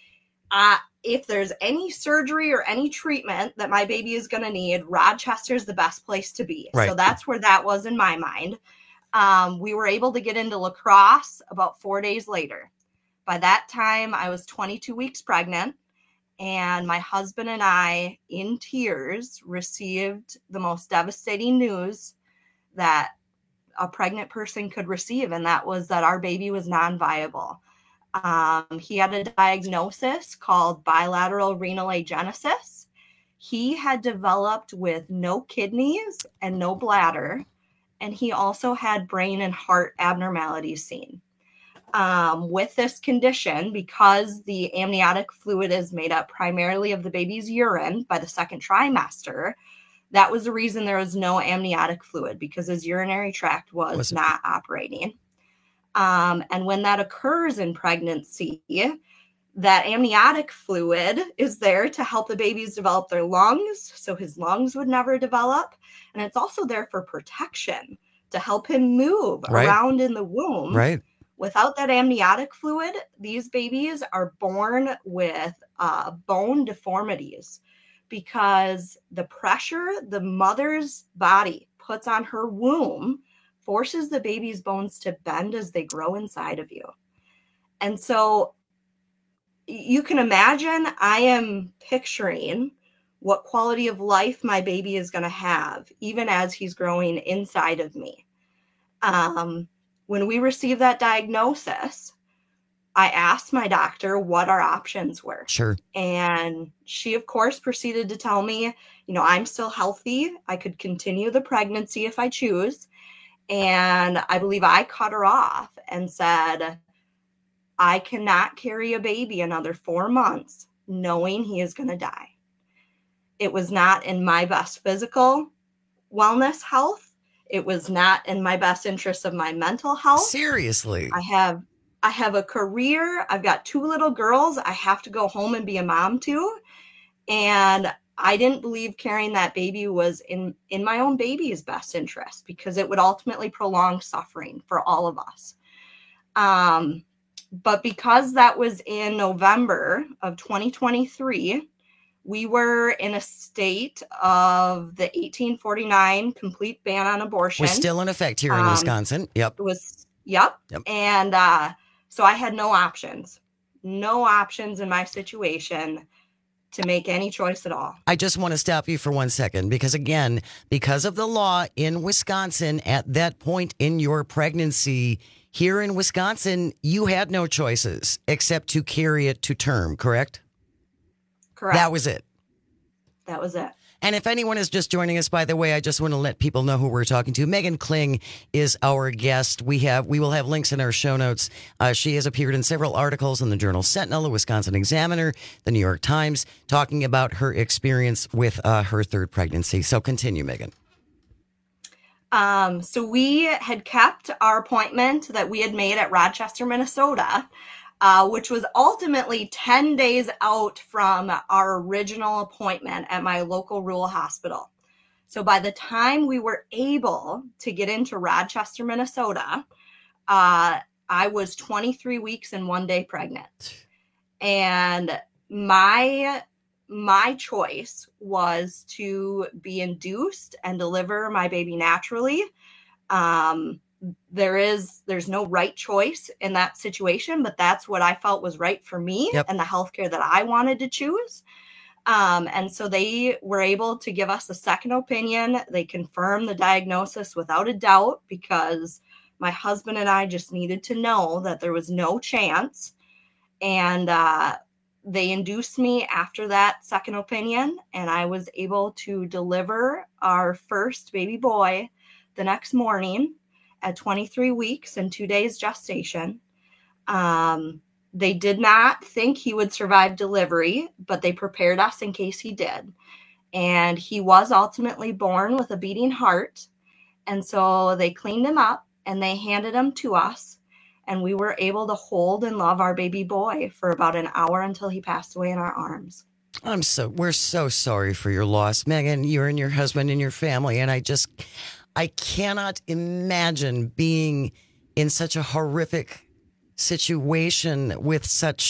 if there's any surgery or any treatment that my baby is going to need, Rochester is the best place to be. Right. So that's where that was in my mind. We were able to get into La Crosse about 4 days later. By that time, I was 22 weeks pregnant, and my husband and I, in tears, received the most devastating news that a pregnant person could receive, and that was that our baby was non-viable. He had a diagnosis called bilateral renal agenesis. He had developed with no kidneys and no bladder, and he also had brain and heart abnormalities seen. With this condition, because the amniotic fluid is made up primarily of the baby's urine by the second trimester, that was the reason there was no amniotic fluid, because his urinary tract was not operating. And when that occurs in pregnancy, that amniotic fluid is there to help the babies develop their lungs, so his lungs would never develop. And it's also there for protection, to help him move around in the womb Without that amniotic fluid, these babies are born with bone deformities because the pressure the mother's body puts on her womb forces the baby's bones to bend as they grow inside of you. And so you can imagine I am picturing what quality of life my baby is going to have, even as he's growing inside of me. When we received that diagnosis, I asked my doctor what our options were. Sure. And she, of course, proceeded to tell me, I'm still healthy. I could continue the pregnancy if I choose. And I believe I cut her off and said, I cannot carry a baby another 4 months knowing he is going to die. It was not in my best physical wellness health. It was not in my best interest of my mental health. Seriously. I have a career. I've got 2 little girls I have to go home and be a mom to. And I didn't believe carrying that baby was in my own baby's best interest because it would ultimately prolong suffering for all of us. But because that was in November of 2023, we were in a state of the 1849 complete ban on abortion. Was still in effect here in Wisconsin. Yep. Yep. And so I had no options in my situation to make any choice at all. I just want to stop you for 1 second because, again, because of the law in Wisconsin at that point in your pregnancy, here in Wisconsin, you had no choices except to carry it to term, correct? Correct. That was it. That was it. And if anyone is just joining us, by the way, I just want to let people know who we're talking to. Megan Kling is our guest. We will have links in our show notes. She has appeared in several articles in the Journal Sentinel, the Wisconsin Examiner, the New York Times, talking about her experience with her third pregnancy. So continue, Megan. So we had kept our appointment that we had made at Rochester, Minnesota, which was ultimately 10 days out from our original appointment at my local rural hospital. So by the time we were able to get into Rochester, Minnesota, I was 23 weeks and 1 day pregnant. And my choice was to be induced and deliver my baby naturally. There's no right choice in that situation, but that's what I felt was right for me and the healthcare that I wanted to choose. And so they were able to give us a second opinion. They confirmed the diagnosis without a doubt because my husband and I just needed to know that there was no chance. And they induced me after that second opinion, and I was able to deliver our first baby boy the next morning at 23 weeks and 2 days gestation. They did not think he would survive delivery, but they prepared us in case he did. And he was ultimately born with a beating heart. And so they cleaned him up and they handed him to us. And we were able to hold and love our baby boy for about an hour until he passed away in our arms. We're so sorry for your loss, Megan, you and your husband and your family. And I cannot imagine being in such a horrific situation with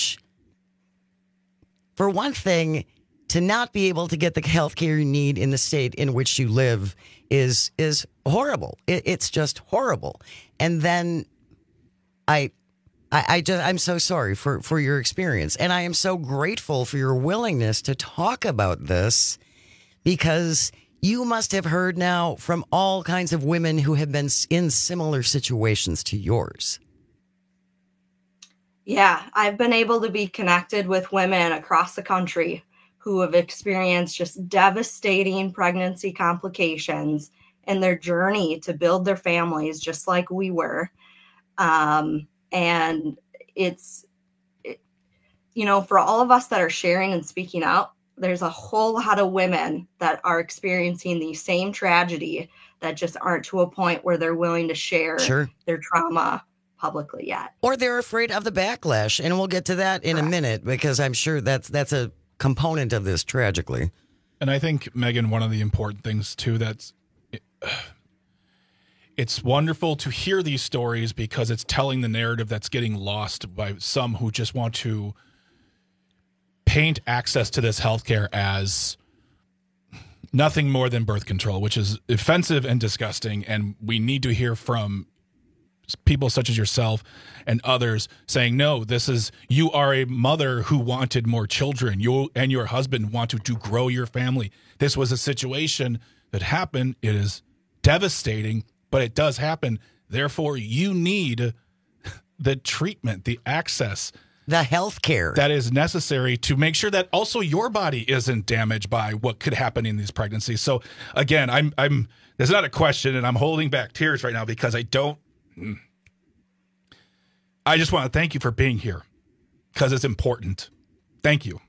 for one thing, to not be able to get the health care you need in the state in which you live is horrible. It's just horrible. And then I'm so sorry for your experience. And I am so grateful for your willingness to talk about this, because you must have heard now from all kinds of women who have been in similar situations to yours. Yeah, I've been able to be connected with women across the country who have experienced just devastating pregnancy complications in their journey to build their families, just like we were. And for all of us that are sharing and speaking up, there's a whole lot of women that are experiencing the same tragedy that just aren't to a point where they're willing to share their trauma publicly yet. Or they're afraid of the backlash. And we'll get to that in a minute, because I'm sure that's a component of this, tragically. And I think, Megan, one of the important things too, it's wonderful to hear these stories because it's telling the narrative that's getting lost by some who just want to paint access to this healthcare as nothing more than birth control, which is offensive and disgusting. And we need to hear from people such as yourself and others saying, no, you are a mother who wanted more children. You and your husband wanted to grow your family. This was a situation that happened. It is devastating, but it does happen. Therefore, you need the treatment, the access, the health care that is necessary to make sure that also your body isn't damaged by what could happen in these pregnancies. So again, I'm there's not a question, and I'm holding back tears right now because I just want to thank you for being here because it's important. Thank you.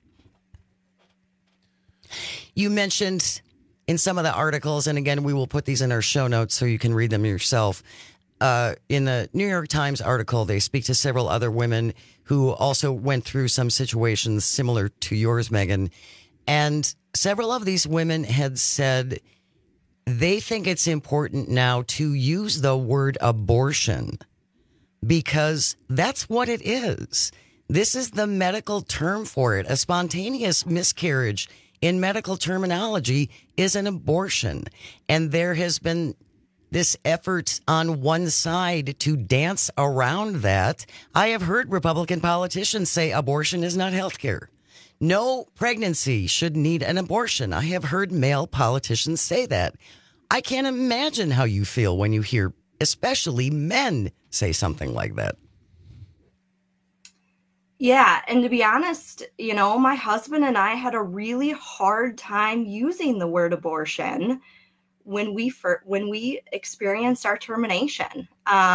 You mentioned in some of the articles, and again, we will put these in our show notes so you can read them yourself. In the New York Times article, they speak to several other women who also went through some situations similar to yours, Megan. And several of these women had said they think it's important now to use the word abortion because that's what it is. This is the medical term for it. A spontaneous miscarriage in medical terminology is an abortion. And there has been this effort on one side to dance around that. I have heard Republican politicians say abortion is not health care. No pregnancy should need an abortion. I have heard male politicians say that. I can't imagine how you feel when you hear, especially men, say something like that. Yeah, and to be honest, my husband and I had a really hard time using the word abortion when we experienced our termination,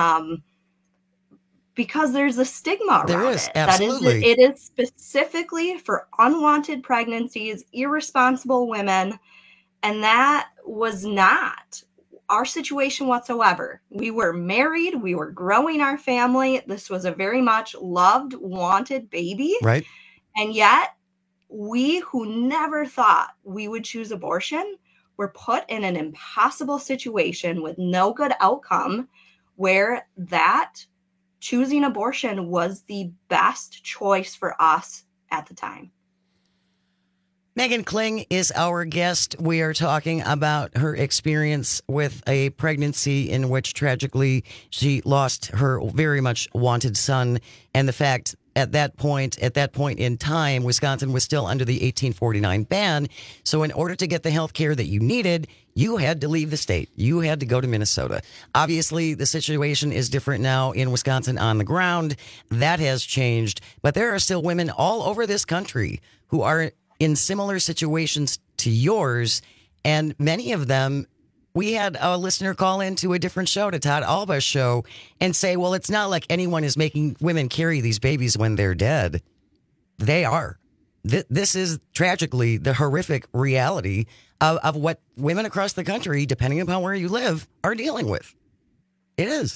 because there's a stigma around there is, absolutely. It is specifically for unwanted pregnancies, irresponsible women, and that was not our situation whatsoever. We were married, we were growing our family. This was a very much loved, wanted baby. Right. And yet, we who never thought we would choose abortion were put in an impossible situation with no good outcome, where that choosing abortion was the best choice for us at the time. Megan Kling is our guest. We are talking about her experience with a pregnancy in which tragically she lost her very much wanted son, and the fact at that point in time, Wisconsin was still under the 1849 ban. So in order to get the health care that you needed, you had to leave the state. You had to go to Minnesota. Obviously, the situation is different now in Wisconsin on the ground. That has changed. But there are still women all over this country who are in similar situations to yours. And many of them, we had a listener call into a different show, to Todd Alba's show, and say, well, it's not like anyone is making women carry these babies when they're dead. They are. This is tragically the horrific reality of what women across the country, depending upon where you live, are dealing with. It is.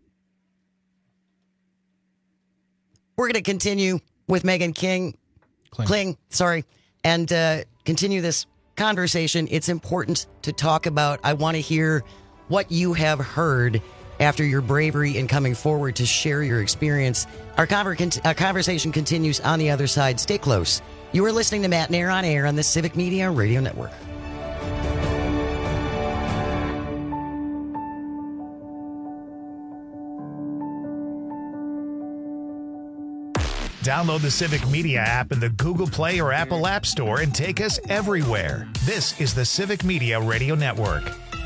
We're going to continue with Megan Kling, and continue this conversation. It's important to talk about. I want to hear what you have heard after your bravery in coming forward to share your experience. Our conversation continues on the other side. Stay close. You are listening to Matt Nair on Air on the Civic Media Radio Network. Download the Civic Media app in the Google Play or Apple App Store and take us everywhere. This is the Civic Media Radio Network.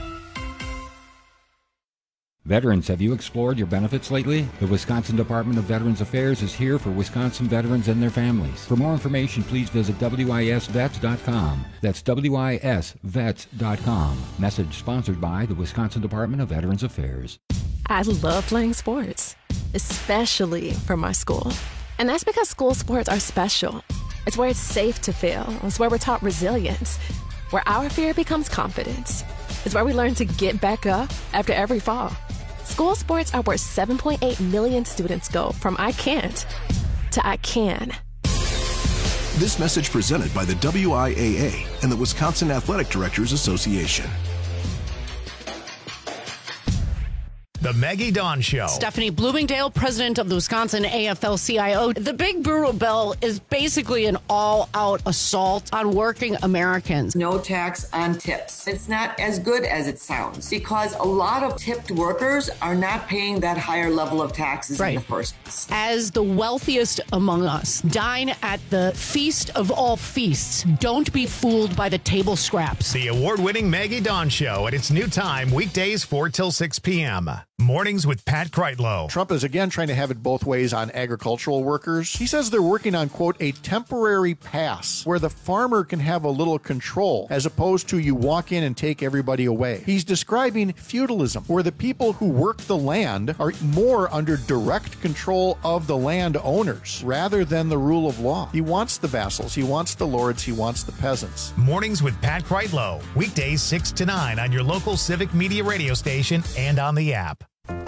Veterans, have you explored your benefits lately? The Wisconsin Department of Veterans Affairs is here for Wisconsin veterans and their families. For more information, please visit wisvets.com. That's wisvets.com. Message sponsored by the Wisconsin Department of Veterans Affairs. I love playing sports, especially for my school. And that's because school sports are special. It's where it's safe to fail. It's where we're taught resilience, where our fear becomes confidence. It's where we learn to get back up after every fall. School sports are where 7.8 million students go from I can't to I can. This message presented by the WIAA and the Wisconsin Athletic Directors Association. The Maggie Dawn Show. Stephanie Bloomingdale, president of the Wisconsin AFL-CIO. The big brewer bill is basically an all-out assault on working Americans. No tax on tips. It's not as good as it sounds because a lot of tipped workers are not paying that higher level of taxes in the first place. As the wealthiest among us, dine at the feast of all feasts. Don't be fooled by the table scraps. The award-winning Maggie Dawn Show at its new time, weekdays 4 till 6 p.m. Mornings with Pat Kreitlow. Trump is again trying to have it both ways on agricultural workers. He says they're working on, quote, a temporary pass where the farmer can have a little control as opposed to you walk in and take everybody away. He's describing feudalism, where the people who work the land are more under direct control of the land owners rather than the rule of law. He wants the vassals, he wants the lords, he wants the peasants. Mornings with Pat Kreitlow. Weekdays 6 to 9 on your local Civic Media radio station and on the app.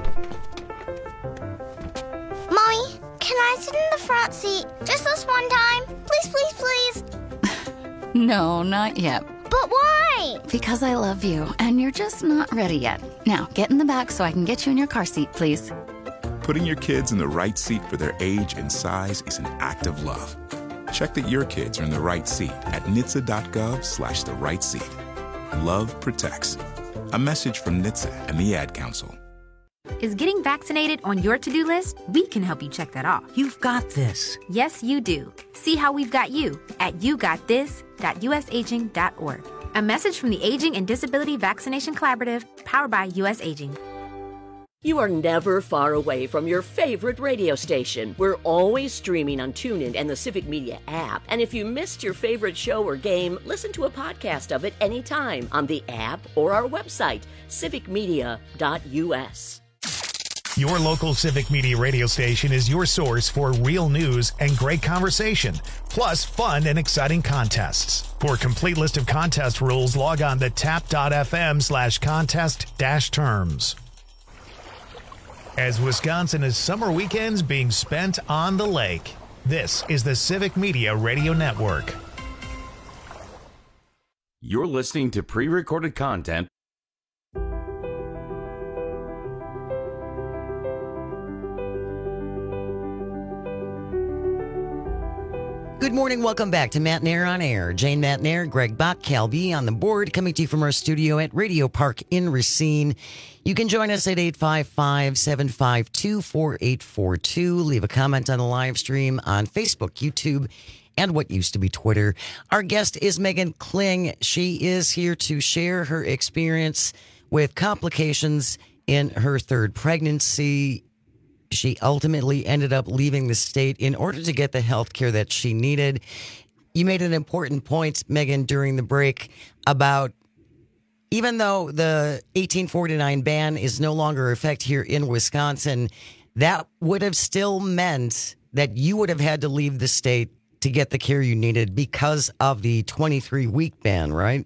Mommy, can I sit in the front seat just this one time? Please, please, please. No, not yet. But why? Because I love you, and you're just not ready yet. Now, get in the back so I can get you in your car seat, please. Putting your kids in the right seat for their age and size is an act of love. Check that your kids are in the right seat at NHTSA.gov/the right seat. Love protects. A message from NHTSA and the Ad Council. Is getting vaccinated on your to-do list? We can help you check that off. You've got this. Yes, you do. See how we've got you at yougotthis.usaging.org. A message from the Aging and Disability Vaccination Collaborative, powered by US Aging. You are never far away from your favorite radio station. We're always streaming on TuneIn and the Civic Media app. And if you missed your favorite show or game, listen to a podcast of it anytime on the app or our website, civicmedia.us. Your local Civic Media radio station is your source for real news and great conversation, plus fun and exciting contests. For a complete list of contest rules, log on to tap.fm/contest-terms. As Wisconsin is summer weekends being spent on the lake, this is the Civic Media Radio Network. You're listening to pre-recorded content. Good morning. Welcome back to Matt Nair on Air. Jane Matt Nair, Greg Bach, Cal B on the board, coming to you from our studio at Radio Park in Racine. You can join us at 855-752-4842. Leave a comment on the live stream on Facebook, YouTube, and what used to be Twitter. Our guest is Megan Kling. She is here to share her experience with complications in her third pregnancy. She ultimately ended up leaving the state in order to get the health care that she needed. You made an important point, Megan, during the break about even though the 1849 ban is no longer in effect here in Wisconsin, that would have still meant that you would have had to leave the state to get the care you needed because of the 23-week ban, right?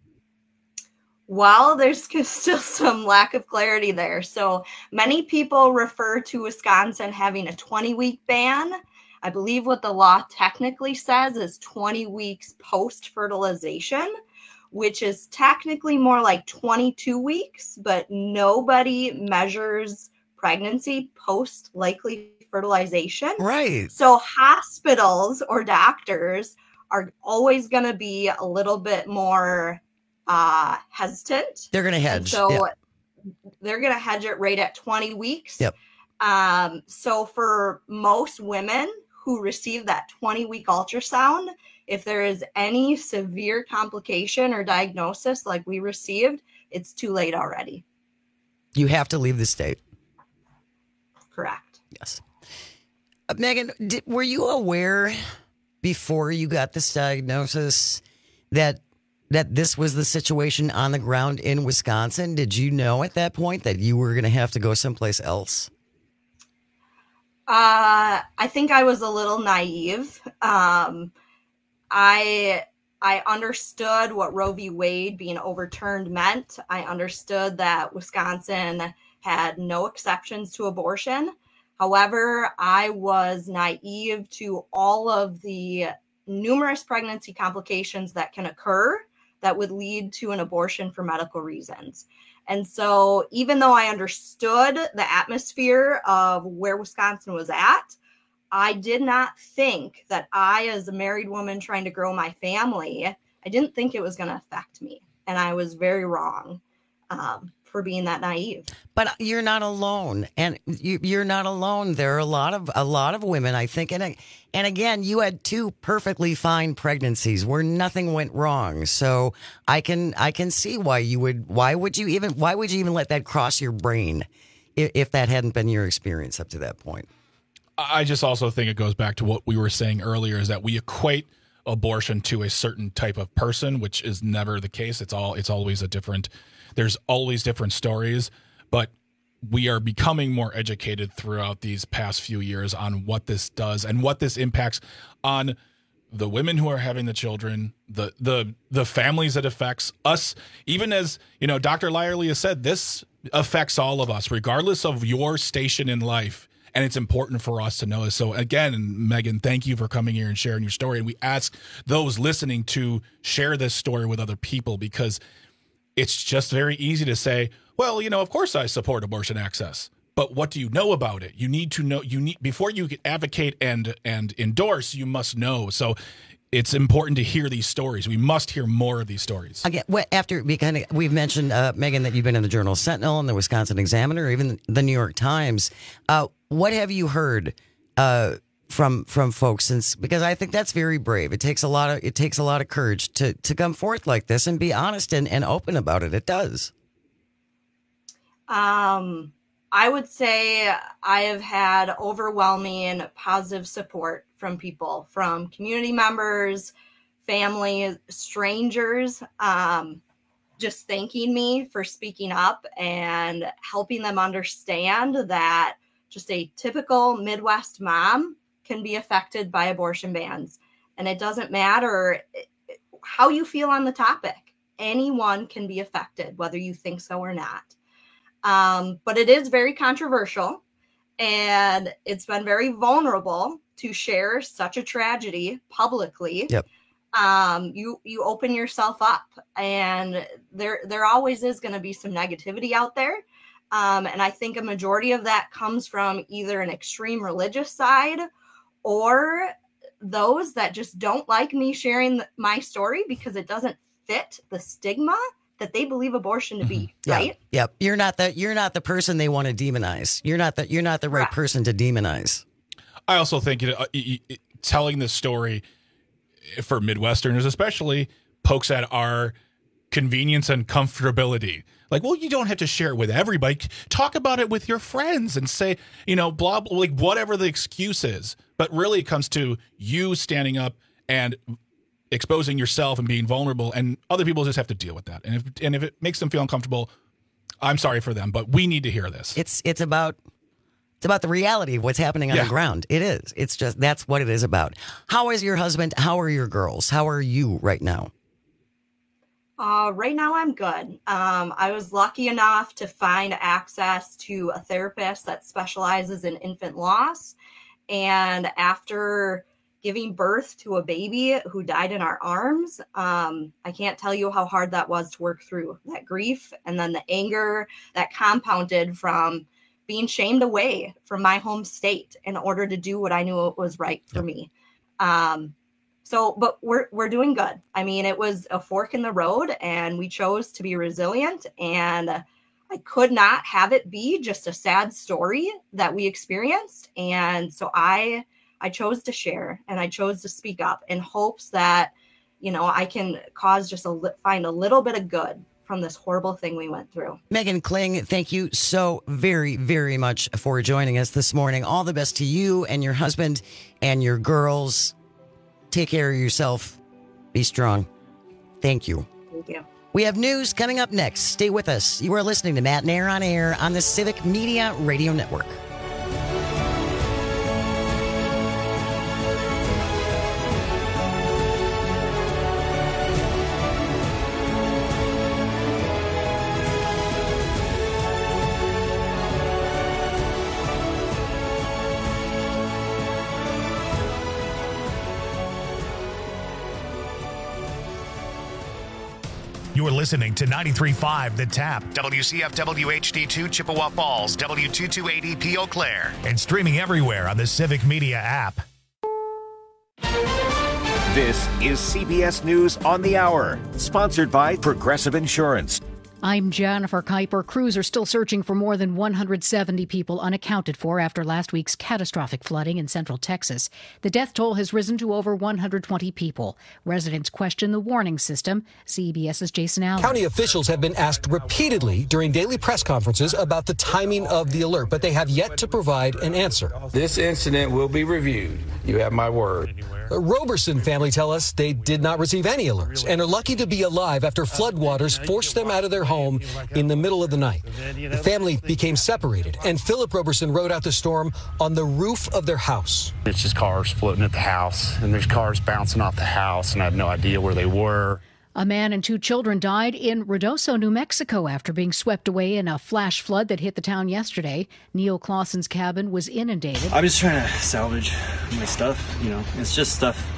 Well, there's still some lack of clarity there. So many people refer to Wisconsin having a 20-week ban. I believe what the law technically says is 20 weeks post-fertilization, which is technically more like 22 weeks, but nobody measures pregnancy post-likely fertilization. Right. So hospitals or doctors are always going to be a little bit more hesitant. They're going to hedge. And so they're going to hedge it right at 20 weeks. Yep. So for most women who receive that 20-week ultrasound, if there is any severe complication or diagnosis like we received, it's too late already. You have to leave the state. Correct. Yes. Megan, were you aware before you got this diagnosis that this was the situation on the ground in Wisconsin? Did you know at that point that you were going to have to go someplace else? I think I was a little naive. I understood what Roe v. Wade being overturned meant. I understood that Wisconsin had no exceptions to abortion. However, I was naive to all of the numerous pregnancy complications that can occur that would lead to an abortion for medical reasons. And so even though I understood the atmosphere of where Wisconsin was at, I did not think that I, as a married woman trying to grow my family, I didn't think it was going to affect me. And I was very wrong for being that naive. But you're not alone, and you're not alone. There are a lot of women, I think, and again, you had 2 perfectly fine pregnancies where nothing went wrong. So I can see why would you even let that cross your brain if that hadn't been your experience up to that point. I just also think it goes back to what we were saying earlier, is that we equate abortion to a certain type of person, which is never the case. It's always there's always different stories, but we are becoming more educated throughout these past few years on what this does and what this impacts on the women who are having the children, the families it affects us. Even as, Dr. Lyerly has said, this affects all of us, regardless of your station in life. And it's important for us to know this. So again, Megan, thank you for coming here and sharing your story. And we ask those listening to share this story with other people, because it's just very easy to say, well, of course I support abortion access. But what do you know about it? You need to know. Before you can advocate and endorse, you must know. So it's important to hear these stories. We must hear more of these stories. Again, we've mentioned, Megan, that you've been in the Journal Sentinel and the Wisconsin Examiner, or even the New York Times. What have you heard from folks? Because I think that's very brave. It takes a lot of courage to come forth like this and be honest and open about it. It does. I would say I have had overwhelming positive support from people, from community members, family, strangers, just thanking me for speaking up and helping them understand that just a typical Midwest mom can be affected by abortion bans. And it doesn't matter how you feel on the topic. Anyone can be affected, whether you think so or not. But it is very controversial, and it's been very vulnerable to share such a tragedy publicly. Yep. You open yourself up, and there always is going to be some negativity out there. And I think a majority of that comes from either an extreme religious side or those that just don't like me sharing my story because it doesn't fit the stigma that they believe abortion to be, right? Yep. You're not the person they want to demonize. You're not the right person to demonize. I also think telling this story for Midwesterners especially pokes at our convenience and comfortability. Like, well, you don't have to share it with everybody. Talk about it with your friends and say, blah, blah, like whatever the excuse is. But really it comes to you standing up and exposing yourself and being vulnerable, and other people just have to deal with that. And if it makes them feel uncomfortable, I'm sorry for them, but we need to hear this. It's about the reality of what's happening on the ground. It is. It's just, that's what it is about. How is your husband? How are your girls? How are you right now? Right now I'm good. I was lucky enough to find access to a therapist that specializes in infant loss. And after giving birth to a baby who died in our arms, I can't tell you how hard that was to work through that grief and then the anger that compounded from being shamed away from my home state in order to do what I knew was right for me. But we're doing good. I mean, it was a fork in the road, and we chose to be resilient, and I could not have it be just a sad story that we experienced. And so I chose to share, and I chose to speak up in hopes that, I can cause find a little bit of good from this horrible thing we went through. Megan Kling, thank you so very, very much for joining us this morning. All the best to you and your husband and your girls. Take care of yourself. Be strong. Thank you. Thank you. We have news coming up next. Stay with us. You are listening to Matt and Air on Air on the Civic Media Radio Network. You're listening to 93.5 The Tap, WCFW HD2 Chippewa Falls, W228EP Eau Claire, and streaming everywhere on the Civic Media app. This is CBS News on the Hour, sponsored by Progressive Insurance. I'm Jennifer Kuiper. Crews are still searching for more than 170 people unaccounted for after last week's catastrophic flooding in central Texas. The death toll has risen to over 120 people. Residents question the warning system. CBS's Jason Allen. County officials have been asked repeatedly during daily press conferences about the timing of the alert, but they have yet to provide an answer. This incident will be reviewed. You have my word. The Roberson family tell us they did not receive any alerts and are lucky to be alive after floodwaters forced them out of their home in the middle of the night. The family became separated, and Philip Roberson rode out the storm on the roof of their house. It's just cars floating at the house, and there's cars bouncing off the house, and I have no idea where they were. A man and 2 children died in Ruidoso, New Mexico after being swept away in a flash flood that hit the town yesterday. Neil Clausen's cabin was inundated. I'm just trying to salvage my stuff, it's just stuff